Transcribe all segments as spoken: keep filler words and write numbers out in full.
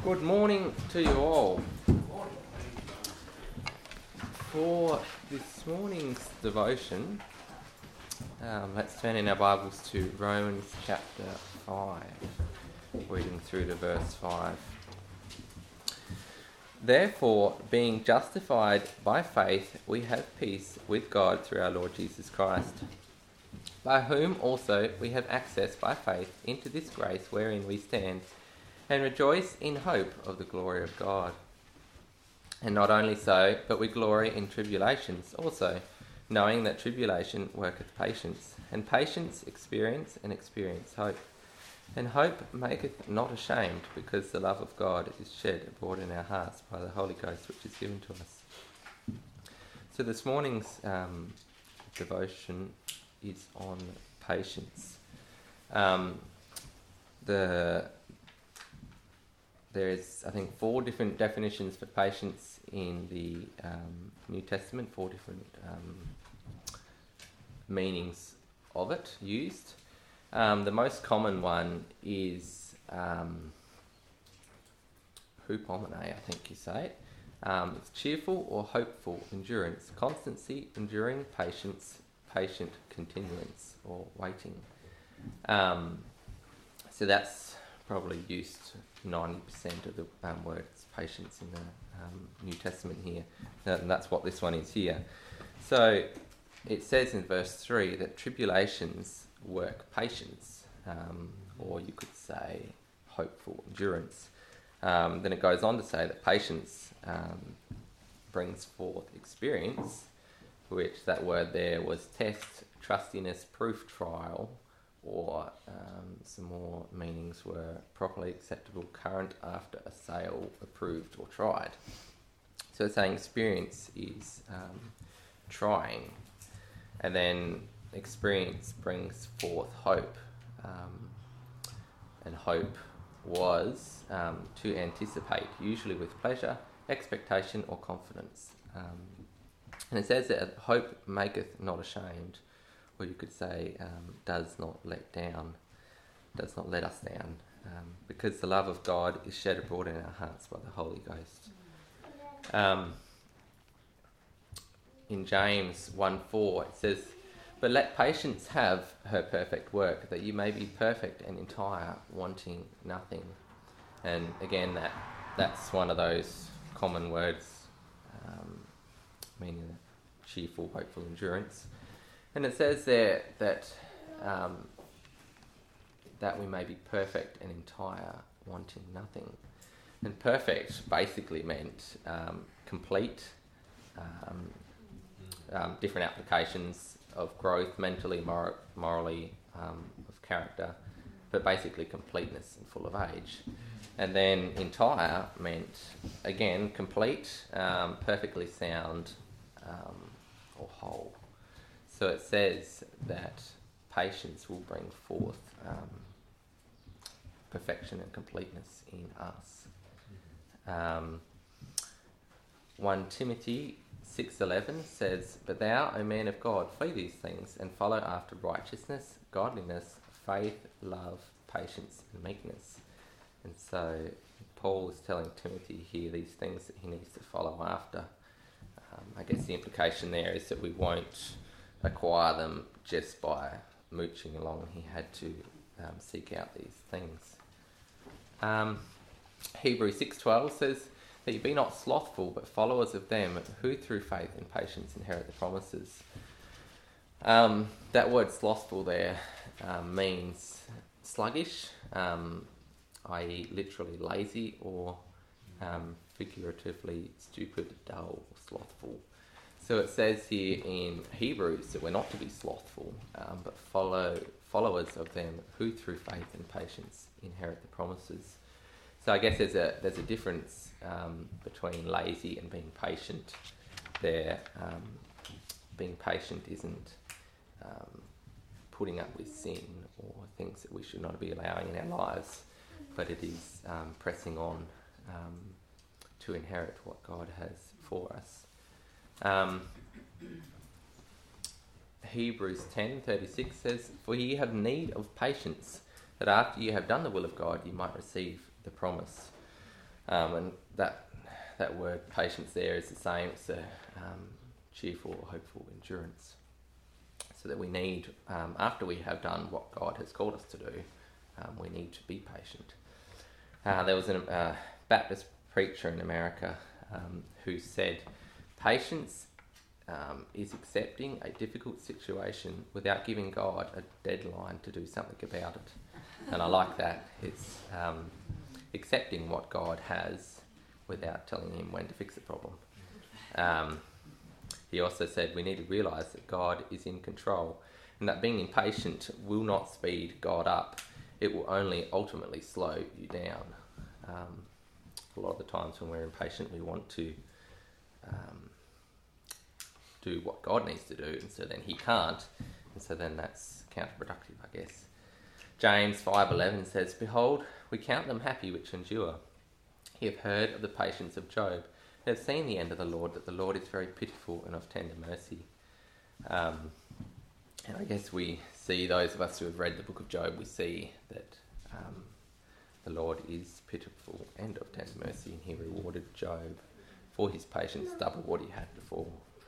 Good morning to you all. For this morning's devotion, um, let's turn in our Bibles to Romans chapter five, reading through to verse five. Therefore, being justified by faith, we have peace with God through our Lord Jesus Christ, by whom also we have access by faith into this grace wherein we stand, and rejoice in hope of the glory of God. And not only so, but we glory in tribulations also, knowing that tribulation worketh patience, and patience experience, and experience hope. And hope maketh not ashamed, because the love of God is shed abroad in our hearts by the Holy Ghost which is given to us. So this morning's um, devotion is on patience. Um, the There is, I think, four different definitions for patience in the um, New Testament, four different um, meanings of it used. Um, the most common one is um, hupomene, I think you say it. Um, it's cheerful or hopeful endurance, constancy, enduring patience, patient continuance, or waiting. Um, so that's probably used ninety percent of the um, words patience in the um, New Testament here, and that's what this one is here. So it says in verse three that tribulations work patience, um, or you could say hopeful endurance. Um, then it goes on to say that patience um, brings forth experience, which that word there was test, trustiness, proof, trial, or um, some more meanings were properly acceptable current after a sale, approved or tried. So it's saying experience is um, trying, and then experience brings forth hope, um, and hope was um, to anticipate, usually with pleasure, expectation or confidence. Um, and it says that hope maketh not ashamed, or you could say um, does not let down, does not let us down, um, because the love of God is shed abroad in our hearts by the Holy Ghost. Um, in James one four it says, "But let patience have her perfect work, that you may be perfect and entire, wanting nothing." And again, that that's one of those common words, um, meaning cheerful, hopeful endurance. And it says there that um, that we may be perfect and entire, wanting nothing. And perfect basically meant um, complete, um, um, different applications of growth, mentally, mor- morally, um, of character, but basically completeness and full of age. And then entire meant, again, complete, um, perfectly sound, um, or whole. So it says that patience will bring forth um, perfection and completeness in us. Um, First Timothy six eleven says, "But thou, O man of God, flee these things, and follow after righteousness, godliness, faith, love, patience, and meekness." And so Paul is telling Timothy here these things that he needs to follow after. Um, I guess the implication there is that we won't acquire them just by mooching along. He had to um, seek out these things. Um, Hebrews six twelve says that you be not slothful, but followers of them who through faith and patience inherit the promises. Um, that word slothful there um, means sluggish, um, that is literally lazy, or um, figuratively stupid, dull, or slothful. So it says here in Hebrews that we're not to be slothful, um, but follow followers of them who through faith and patience inherit the promises. So I guess there's a there's a difference um, between lazy and being patient there. Um, being patient isn't um, putting up with sin or things that we should not be allowing in our lives, but it is um, pressing on um, to inherit what God has for us. Um, Hebrews ten thirty-six says, "For ye have need of patience, that after you have done the will of God, you might receive the promise." Um, and that that word patience there is the same. It's a um, cheerful or hopeful endurance. So that we need, um, after we have done what God has called us to do, um, we need to be patient. Uh, there was a uh, Baptist preacher in America um, who said, patience um, is accepting a difficult situation without giving God a deadline to do something about it. And I like that. It's um, accepting what God has without telling him when to fix the problem. Um, he also said we need to realise that God is in control and that being impatient will not speed God up. It will only ultimately slow you down. Um, a lot of the times when we're impatient, we want to um, do what God needs to do, and so then he can't, and so then that's counterproductive, I guess. James five eleven says, "Behold, we count them happy which endure. Ye have heard of the patience of Job, and have seen the end of the Lord, that the Lord is very pitiful and of tender mercy." Um, and I guess we see, those of us who have read the book of Job, we see that um, the Lord is pitiful and of tender mercy, and he rewarded Job for his patience double what he had before.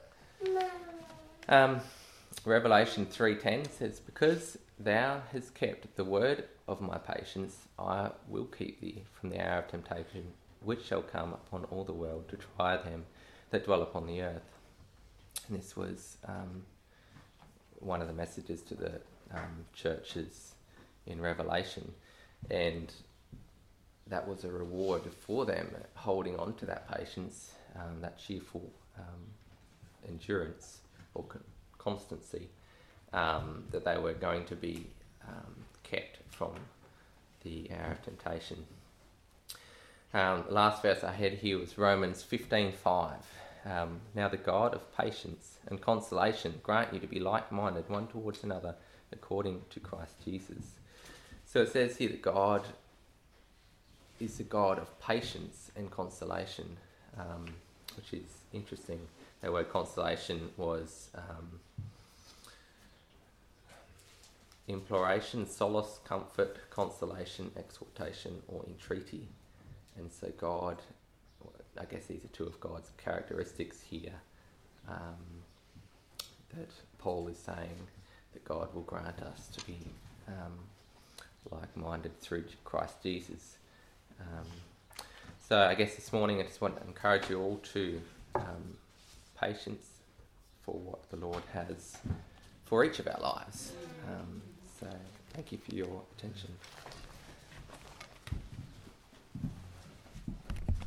Um, Revelation three ten says, "Because thou hast kept the word of my patience, I will keep thee from the hour of temptation, which shall come upon all the world to try them that dwell upon the earth." And this was um, one of the messages to the um, churches in Revelation, and that was a reward for them, holding on to that patience, um, that cheerful um, endurance or con- constancy, um, that they were going to be um, kept from the hour of temptation. Um, the last verse I had here was Romans fifteen five. Um, "Now the God of patience and consolation grant you to be like-minded one towards another according to Christ Jesus." So it says here that God is the God of patience and consolation, um, which is interesting. That word consolation was um, imploration, solace, comfort, consolation, exhortation, or entreaty. And so God, I guess these are two of God's characteristics here, um, that Paul is saying that God will grant us to be um, like-minded through Christ Jesus. Um, so I guess this morning I just want to encourage you all to um, patience for what the Lord has for each of our lives. Um, so thank you for your attention.